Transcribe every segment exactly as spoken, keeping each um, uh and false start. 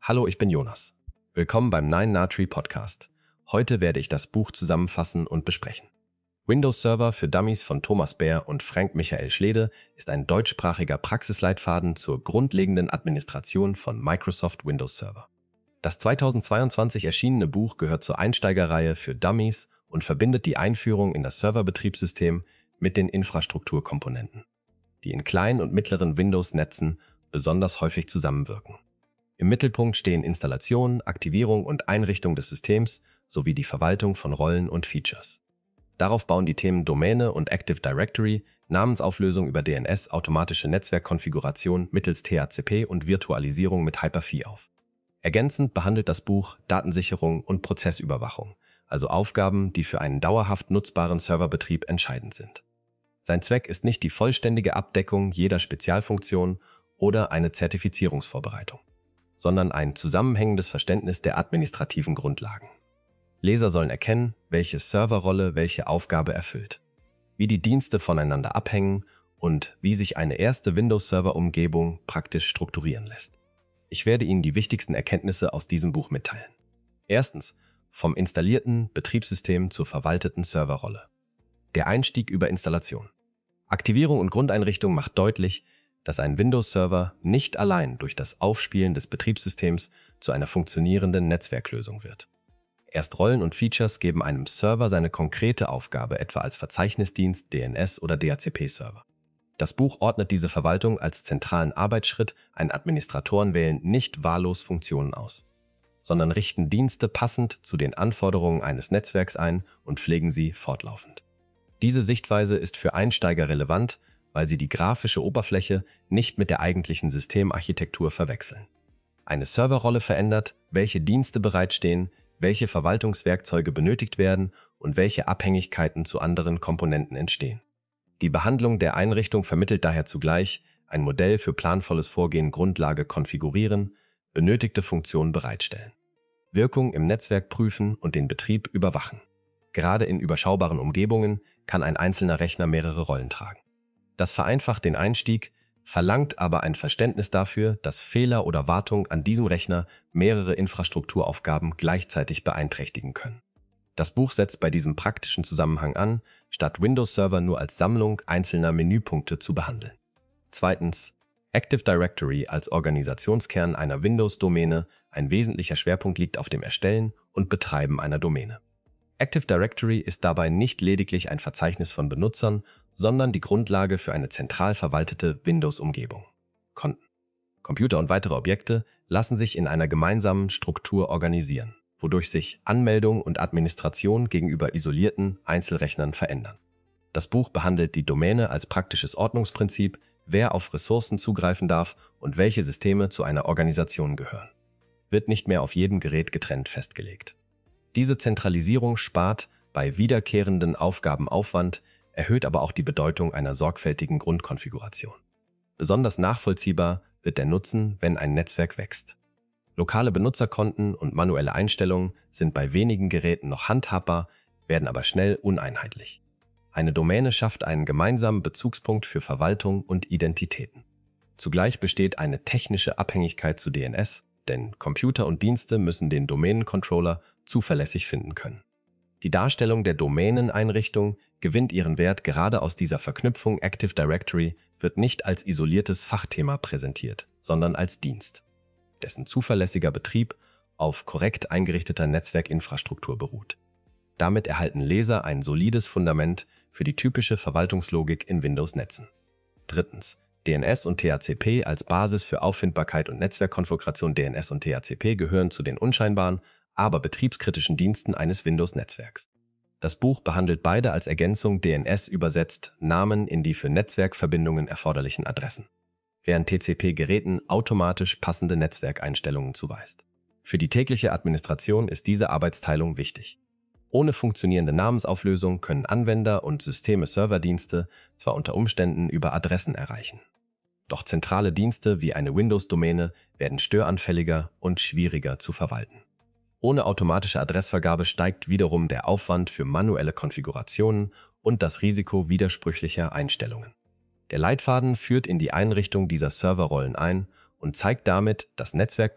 Hallo, ich bin Jonas. Willkommen beim nine na tree Podcast. Heute werde ich das Buch zusammenfassen und besprechen. Windows Server für Dummies von Thomas Baer und Frank Michael Schlede ist ein deutschsprachiger Praxisleitfaden zur grundlegenden Administration von Microsoft Windows Server. Das zweitausendzweiundzwanzig erschienene Buch gehört zur Einsteigerreihe für Dummies und verbindet die Einführung in das Serverbetriebssystem mit den Infrastrukturkomponenten, die in kleinen und mittleren Windows-Netzen besonders häufig zusammenwirken. Im Mittelpunkt stehen Installation, Aktivierung und Einrichtung des Systems sowie die Verwaltung von Rollen und Features. Darauf bauen die Themen Domäne und Active Directory, Namensauflösung über D N S, automatische Netzwerkkonfiguration mittels T H C P und Virtualisierung mit Hyper-V auf. Ergänzend behandelt das Buch Datensicherung und Prozessüberwachung, also Aufgaben, die für einen dauerhaft nutzbaren Serverbetrieb entscheidend sind. Sein Zweck ist nicht die vollständige Abdeckung jeder Spezialfunktion oder eine Zertifizierungsvorbereitung, sondern ein zusammenhängendes Verständnis der administrativen Grundlagen. Leser sollen erkennen, welche Serverrolle welche Aufgabe erfüllt, wie die Dienste voneinander abhängen und wie sich eine erste Windows-Server-Umgebung praktisch strukturieren lässt. Ich werde Ihnen die wichtigsten Erkenntnisse aus diesem Buch mitteilen. Erstens, vom installierten Betriebssystem zur verwalteten Serverrolle. Der Einstieg über Installation. Aktivierung und Grundeinrichtung macht deutlich, dass ein Windows-Server nicht allein durch das Aufspielen des Betriebssystems zu einer funktionierenden Netzwerklösung wird. Erst Rollen und Features geben einem Server seine konkrete Aufgabe, etwa als Verzeichnisdienst, D N S oder D H C P-Server. Das Buch ordnet diese Verwaltung als zentralen Arbeitsschritt, ein Administratoren wählen nicht wahllos Funktionen aus, sondern richten Dienste passend zu den Anforderungen eines Netzwerks ein und pflegen sie fortlaufend. Diese Sichtweise ist für Einsteiger relevant, weil sie die grafische Oberfläche nicht mit der eigentlichen Systemarchitektur verwechseln. Eine Serverrolle verändert, welche Dienste bereitstehen, welche Verwaltungswerkzeuge benötigt werden und welche Abhängigkeiten zu anderen Komponenten entstehen. Die Behandlung der Einrichtung vermittelt daher zugleich ein Modell für planvolles Vorgehen, Grundlage konfigurieren, benötigte Funktionen bereitstellen, Wirkung im Netzwerk prüfen und den Betrieb überwachen. Gerade in überschaubaren Umgebungen kann ein einzelner Rechner mehrere Rollen tragen. Das vereinfacht den Einstieg, verlangt aber ein Verständnis dafür, dass Fehler oder Wartung an diesem Rechner mehrere Infrastrukturaufgaben gleichzeitig beeinträchtigen können. Das Buch setzt bei diesem praktischen Zusammenhang an, statt Windows Server nur als Sammlung einzelner Menüpunkte zu behandeln. Zweitens, Active Directory als Organisationskern einer Windows-Domäne. Ein wesentlicher Schwerpunkt liegt auf dem Erstellen und Betreiben einer Domäne. Active Directory ist dabei nicht lediglich ein Verzeichnis von Benutzern, sondern die Grundlage für eine zentral verwaltete Windows-Umgebung. Konten, Computer und weitere Objekte lassen sich in einer gemeinsamen Struktur organisieren, wodurch sich Anmeldung und Administration gegenüber isolierten Einzelrechnern verändern. Das Buch behandelt die Domäne als praktisches Ordnungsprinzip, wer auf Ressourcen zugreifen darf und welche Systeme zu einer Organisation gehören. Wird nicht mehr auf jedem Gerät getrennt festgelegt. Diese Zentralisierung spart bei wiederkehrenden Aufgaben Aufwand, erhöht aber auch die Bedeutung einer sorgfältigen Grundkonfiguration. Besonders nachvollziehbar wird der Nutzen, wenn ein Netzwerk wächst. Lokale Benutzerkonten und manuelle Einstellungen sind bei wenigen Geräten noch handhabbar, werden aber schnell uneinheitlich. Eine Domäne schafft einen gemeinsamen Bezugspunkt für Verwaltung und Identitäten. Zugleich besteht eine technische Abhängigkeit zu D N S, denn Computer und Dienste müssen den Domänencontroller zuverlässig finden können. Die Darstellung der Domäneneinrichtung gewinnt ihren Wert gerade aus dieser Verknüpfung. Active Directory wird nicht als isoliertes Fachthema präsentiert, sondern als Dienst, dessen zuverlässiger Betrieb auf korrekt eingerichteter Netzwerkinfrastruktur beruht. Damit erhalten Leser ein solides Fundament für die typische Verwaltungslogik in Windows-Netzen. Drittens, D N S und T H C P als Basis für Auffindbarkeit und Netzwerkkonfiguration. D N S und T H C P gehören zu den unscheinbaren, aber betriebskritischen Diensten eines Windows-Netzwerks. Das Buch behandelt beide als Ergänzung. D N S übersetzt Namen in die für Netzwerkverbindungen erforderlichen Adressen, während T C P-Geräten automatisch passende Netzwerkeinstellungen zuweist. Für die tägliche Administration ist diese Arbeitsteilung wichtig. Ohne funktionierende Namensauflösung können Anwender und Systeme Serverdienste zwar unter Umständen über Adressen erreichen. Doch zentrale Dienste wie eine Windows-Domäne werden störanfälliger und schwieriger zu verwalten. Ohne automatische Adressvergabe steigt wiederum der Aufwand für manuelle Konfigurationen und das Risiko widersprüchlicher Einstellungen. Der Leitfaden führt in die Einrichtung dieser Serverrollen ein und zeigt damit, dass Netzwerkbetrieb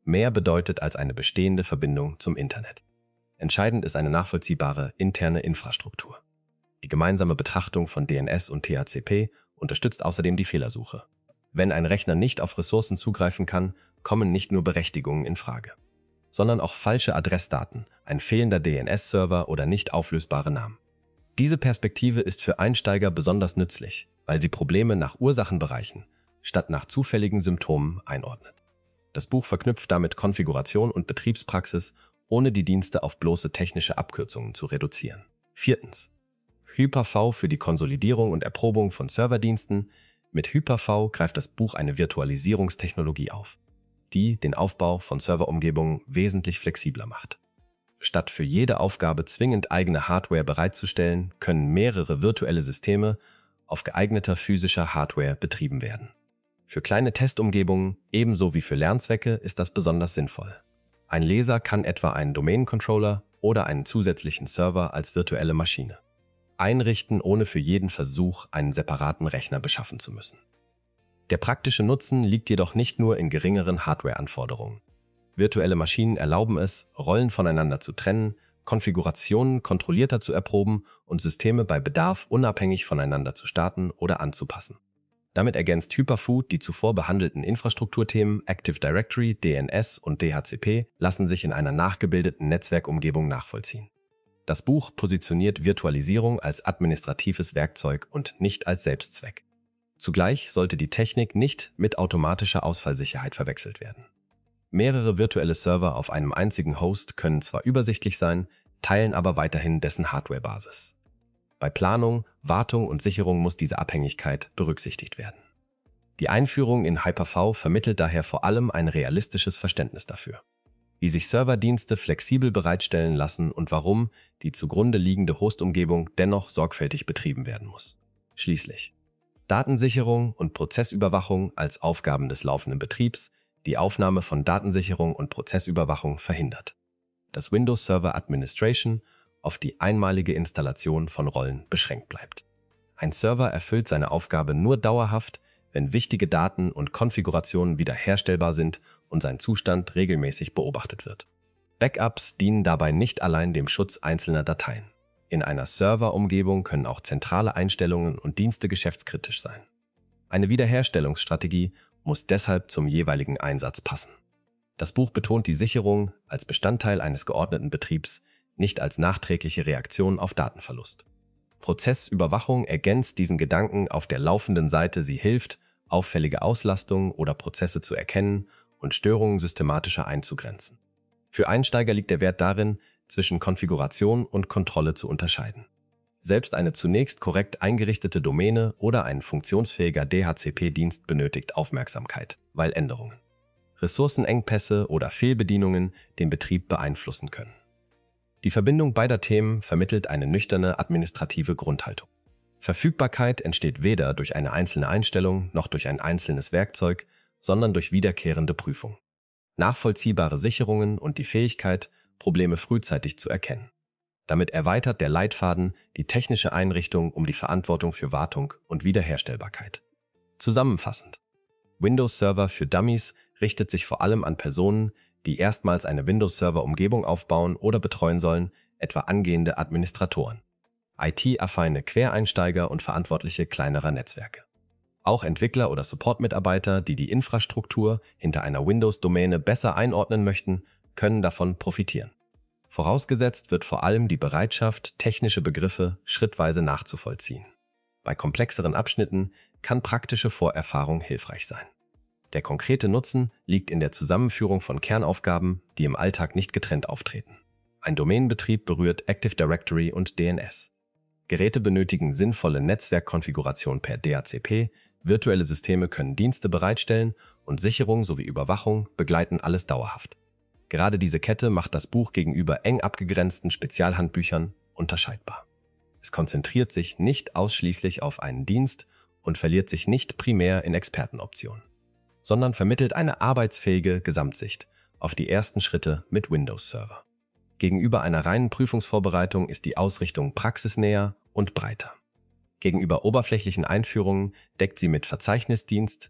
mehr bedeutet als eine bestehende Verbindung zum Internet. Entscheidend ist eine nachvollziehbare interne Infrastruktur. Die gemeinsame Betrachtung von D N S und T H C P unterstützt außerdem die Fehlersuche. Wenn ein Rechner nicht auf Ressourcen zugreifen kann, kommen nicht nur Berechtigungen in Frage, sondern auch falsche Adressdaten, ein fehlender D N S-Server oder nicht auflösbare Namen. Diese Perspektive ist für Einsteiger besonders nützlich, weil sie Probleme nach Ursachenbereichen statt nach zufälligen Symptomen einordnet. Das Buch verknüpft damit Konfiguration und Betriebspraxis, ohne die Dienste auf bloße technische Abkürzungen zu reduzieren. Viertens. Hyper-V für die Konsolidierung und Erprobung von Serverdiensten. Mit Hyper-V greift das Buch eine Virtualisierungstechnologie auf, die den Aufbau von Serverumgebungen wesentlich flexibler macht. Statt für jede Aufgabe zwingend eigene Hardware bereitzustellen, können mehrere virtuelle Systeme auf geeigneter physischer Hardware betrieben werden. Für kleine Testumgebungen, ebenso wie für Lernzwecke, ist das besonders sinnvoll. Ein Leser kann etwa einen Domain-Controller oder einen zusätzlichen Server als virtuelle Maschine einrichten, ohne für jeden Versuch einen separaten Rechner beschaffen zu müssen. Der praktische Nutzen liegt jedoch nicht nur in geringeren Hardware-Anforderungen. Virtuelle Maschinen erlauben es, Rollen voneinander zu trennen, Konfigurationen kontrollierter zu erproben und Systeme bei Bedarf unabhängig voneinander zu starten oder anzupassen. Damit ergänzt Hyper-V die zuvor behandelten Infrastrukturthemen Active Directory, D N S und D H C P lassen sich in einer nachgebildeten Netzwerkumgebung nachvollziehen. Das Buch positioniert Virtualisierung als administratives Werkzeug und nicht als Selbstzweck. Zugleich sollte die Technik nicht mit automatischer Ausfallsicherheit verwechselt werden. Mehrere virtuelle Server auf einem einzigen Host können zwar übersichtlich sein, teilen aber weiterhin dessen Hardwarebasis. Bei Planung, Wartung und Sicherung muss diese Abhängigkeit berücksichtigt werden. Die Einführung in Hyper-V vermittelt daher vor allem ein realistisches Verständnis dafür, wie sich Serverdienste flexibel bereitstellen lassen und warum die zugrunde liegende Hostumgebung dennoch sorgfältig betrieben werden muss. Schließlich Datensicherung und Prozessüberwachung als Aufgaben des laufenden Betriebs, die Aufnahme von Datensicherung und Prozessüberwachung verhindert. Das Windows Server Administration auf die einmalige Installation von Rollen beschränkt bleibt. Ein Server erfüllt seine Aufgabe nur dauerhaft, wenn wichtige Daten und Konfigurationen wiederherstellbar sind und sein Zustand regelmäßig beobachtet wird. Backups dienen dabei nicht allein dem Schutz einzelner Dateien. In einer Serverumgebung können auch zentrale Einstellungen und Dienste geschäftskritisch sein. Eine Wiederherstellungsstrategie muss deshalb zum jeweiligen Einsatz passen. Das Buch betont die Sicherung als Bestandteil eines geordneten Betriebs, nicht als nachträgliche Reaktion auf Datenverlust. Prozessüberwachung ergänzt diesen Gedanken auf der laufenden Seite, sie hilft, auffällige Auslastungen oder Prozesse zu erkennen und Störungen systematischer einzugrenzen. Für Einsteiger liegt der Wert darin, zwischen Konfiguration und Kontrolle zu unterscheiden. Selbst eine zunächst korrekt eingerichtete Domäne oder ein funktionsfähiger D H C P-Dienst benötigt Aufmerksamkeit, weil Änderungen, Ressourcenengpässe oder Fehlbedienungen den Betrieb beeinflussen können. Die Verbindung beider Themen vermittelt eine nüchterne administrative Grundhaltung. Verfügbarkeit entsteht weder durch eine einzelne Einstellung noch durch ein einzelnes Werkzeug, sondern durch wiederkehrende Prüfung, nachvollziehbare Sicherungen und die Fähigkeit, Probleme frühzeitig zu erkennen. Damit erweitert der Leitfaden die technische Einrichtung um die Verantwortung für Wartung und Wiederherstellbarkeit. Zusammenfassend: Windows Server für Dummies richtet sich vor allem an Personen, die erstmals eine Windows-Server-Umgebung aufbauen oder betreuen sollen, etwa angehende Administratoren, I T-affine Quereinsteiger und Verantwortliche kleinerer Netzwerke. Auch Entwickler oder Support-Mitarbeiter, die die Infrastruktur hinter einer Windows-Domäne besser einordnen möchten, können davon profitieren. Vorausgesetzt wird vor allem die Bereitschaft, technische Begriffe schrittweise nachzuvollziehen. Bei komplexeren Abschnitten kann praktische Vorerfahrung hilfreich sein. Der konkrete Nutzen liegt in der Zusammenführung von Kernaufgaben, die im Alltag nicht getrennt auftreten. Ein Domänenbetrieb berührt Active Directory und D N S. Geräte benötigen sinnvolle Netzwerkkonfiguration per D H C P, virtuelle Systeme können Dienste bereitstellen und Sicherung sowie Überwachung begleiten alles dauerhaft. Gerade diese Kette macht das Buch gegenüber eng abgegrenzten Spezialhandbüchern unterscheidbar. Es konzentriert sich nicht ausschließlich auf einen Dienst und verliert sich nicht primär in Expertenoptionen, sondern vermittelt eine arbeitsfähige Gesamtsicht auf die ersten Schritte mit Windows Server. Gegenüber einer reinen Prüfungsvorbereitung ist die Ausrichtung praxisnäher und breiter. Gegenüber oberflächlichen Einführungen deckt sie mit Verzeichnisdienst,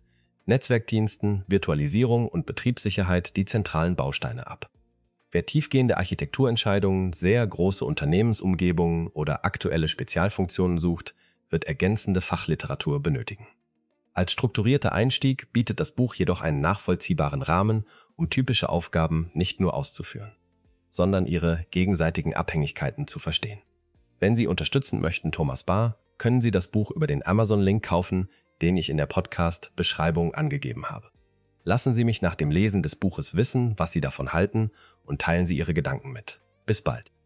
Netzwerkdiensten, Virtualisierung und Betriebssicherheit die zentralen Bausteine ab. Wer tiefgehende Architekturentscheidungen, sehr große Unternehmensumgebungen oder aktuelle Spezialfunktionen sucht, wird ergänzende Fachliteratur benötigen. Als strukturierter Einstieg bietet das Buch jedoch einen nachvollziehbaren Rahmen, um typische Aufgaben nicht nur auszuführen, sondern ihre gegenseitigen Abhängigkeiten zu verstehen. Wenn Sie unterstützen möchten Thomas Bahr, können Sie das Buch über den Amazon-Link kaufen, den ich in der Podcast-Beschreibung angegeben habe. Lassen Sie mich nach dem Lesen des Buches wissen, was Sie davon halten, und teilen Sie Ihre Gedanken mit. Bis bald.